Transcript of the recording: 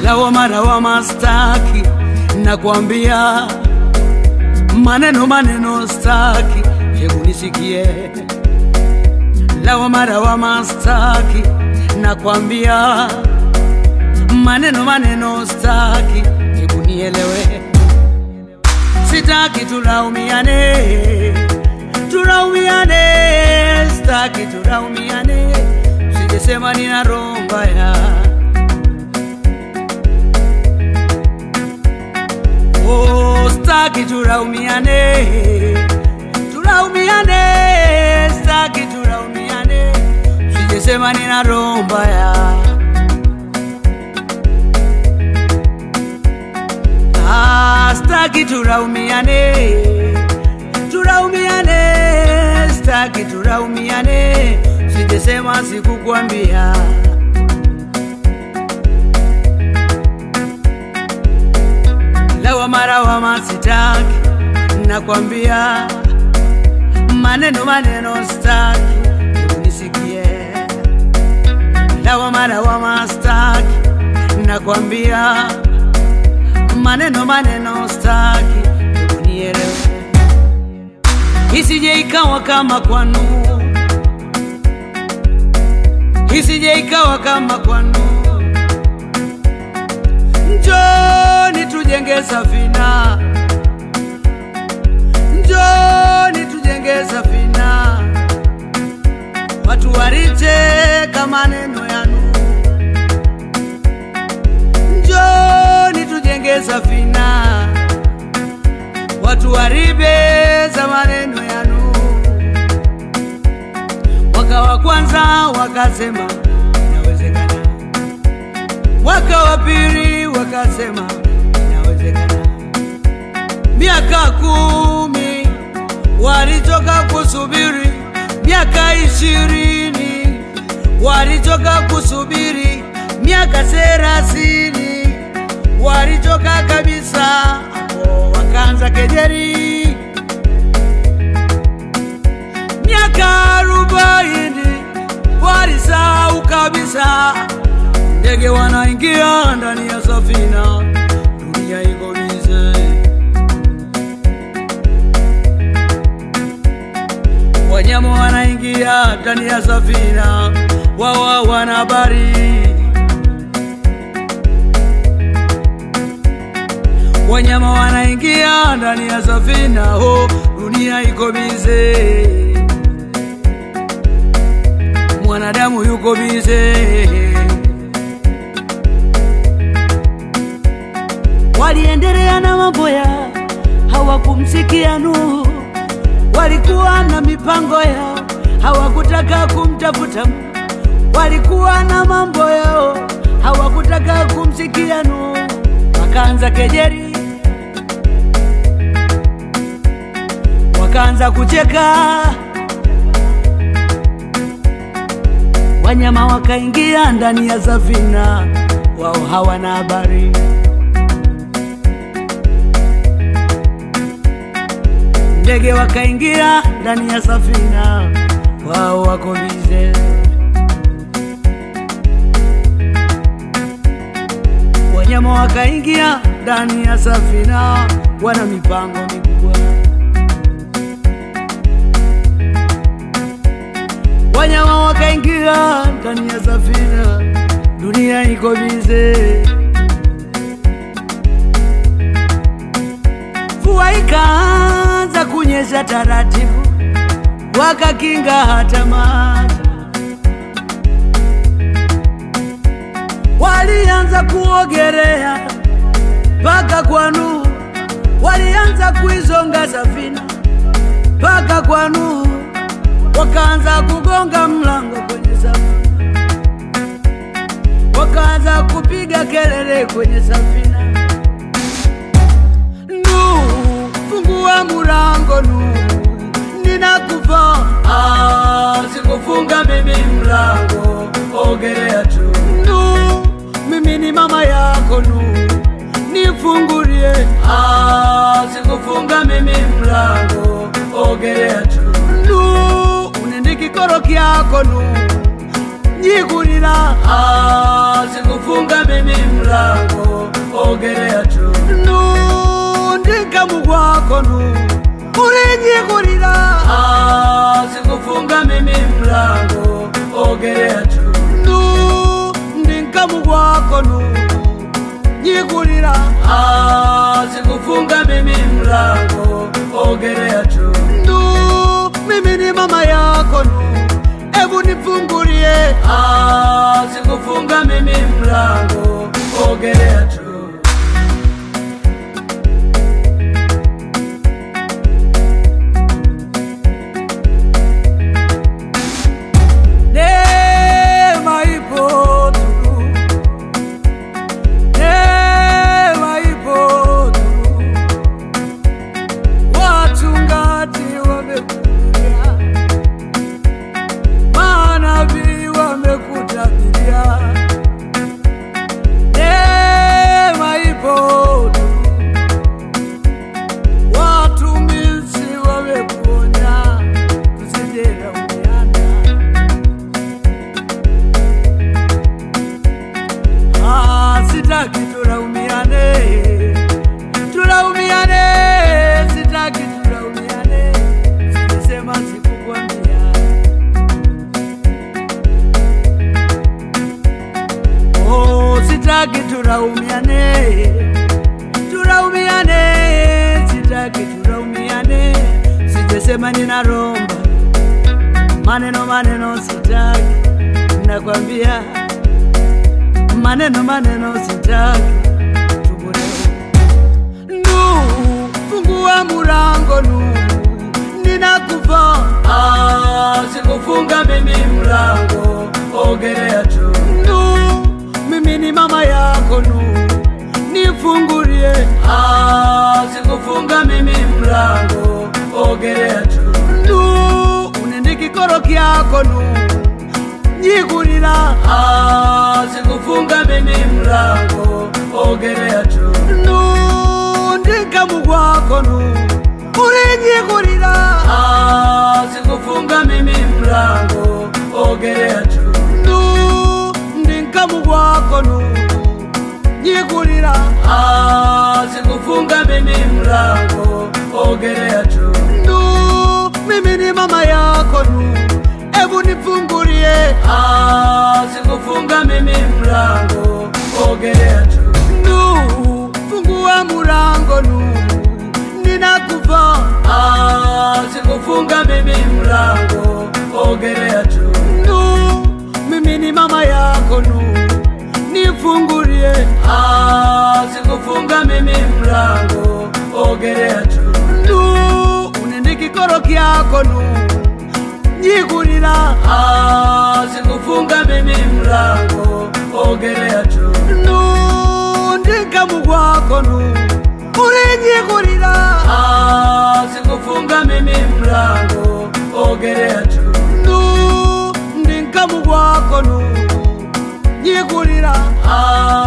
lawama staki, nakwambia maneno staki, hebu nisikie. Lawama staki, nakwambia maneno staki, hebu nielewe. Sitaki tulaumiane, staki tulaumiane, sijesema nina roho mbaya. Oh, staki tulaumiane, staki tulaumiane, sijesema nina roho mbaya. Staki tulaumiane, staki tulaumiane, sijesema sikukwambia. Lawama sitaki, nakwambia maneno staki, hebu nisikie. Lawama staki, nakwambia maneno staki, hebu nielewe. Isije ikawa kama kwanu, isije ikawa kama kwanu. Njoni tujenge safina, njoni tujenge safina, watu waricheka maneno yanu. Njoni tujenge safina, watu waribeza maneno yanu. Mwaka wa kwanza wakasema inawezekana, mwaka wa pili wakasema inawezekana, miaka 10 walichoka kusubiri, miaka 20 walichoka kusubiri, miaka 30 walichoka kabisa, wakaanza kejeri. Miaka 40 walisahau kabisa, ndege wanaingia ndani ya safina, dunia iko bize. Wanyama wanaingia ndani ya safina, wao wana habari. Wanyama wanaingia ndani ya safina, oh, dunia iko bize. Mwanadamu yuko bize. Waliendelea na mambo yao, hawakumsikia Nuhu. Walikuwa na mipango yao, hawakutaka kumtafuta Mungu. Walikuwa na mambo yao, hawakutaka kumsikia Nuhu. Wakaanza kejeri, wakaanza kucheka, wanyama wakaingia ndani ya safina, wao hawana habari. Ndege wakaingia ndani ya safina, wao wako bize. Wanyama wakaingia ndani ya safina, wana mipango mikubwa. Wanyama wakaingia ndani ya safina, dunia iko bize. Mvua ikaanza kunyesha taratibu, wakakinga hata maji. Walianza kuogelea mpaka kwa Nuhu, walianza kuizonga safina mpaka kwa Nuhu. Wakaanza kugonga mlango kwenye safina, wakaanza kupiga kelele kwenye safina. Nuhu, fungua mlango Nuhu, ninakufa. Sikufunga mimi mlango, ogelea tu. Nuhu, mimi ni mama yako Nuhu, nifungulie. Sikufunga mimi mlango, ogelea tu. Nuhu, unendikikoro kyako Nuhu, nyikurira. Sikufunga mimi mlango, ogerea tu ndikamu gwako ulinyigurira sikufunga mimi mlango ogerea tu ndikamu gwako nyigurira sikufunga mimi mlango ogerea tu mimi ni mama yako ebu nifungulie sikufunga mimi mlango ogerea tu Sema ninaromba maneno sitaki nakwambia maneno sitaki tubure fungua mulango ninakufa sikufunga mimi mlango ogerea tu mimi ni mama yako nifungulie sikufunga mimi mlango ogerea tu unendikikoro kyako nyigurira sikufunga mimi mlango ogerea tu ndikamu gwako ulinyigurira sikufunga mimi mlango ogerea tu ndikamu gwako nyigurira sikufunga mimi mlango ogerea tu mimi ni mama yako ebu nifungulie sikufunga mimi mlango ogerea tu fungua mulango ninakufa sikufunga mimi mlango ogerea tu mimi ni mama yako nifungulie sikufunga mimi mlango ogerea tu unendikikoro kyako nyigurira sikufunga mimi mlango ogerea tu ndikamu gwako ulinyigurira sikufunga mimi mlango ogerea tu ndikamu gwako nyigurira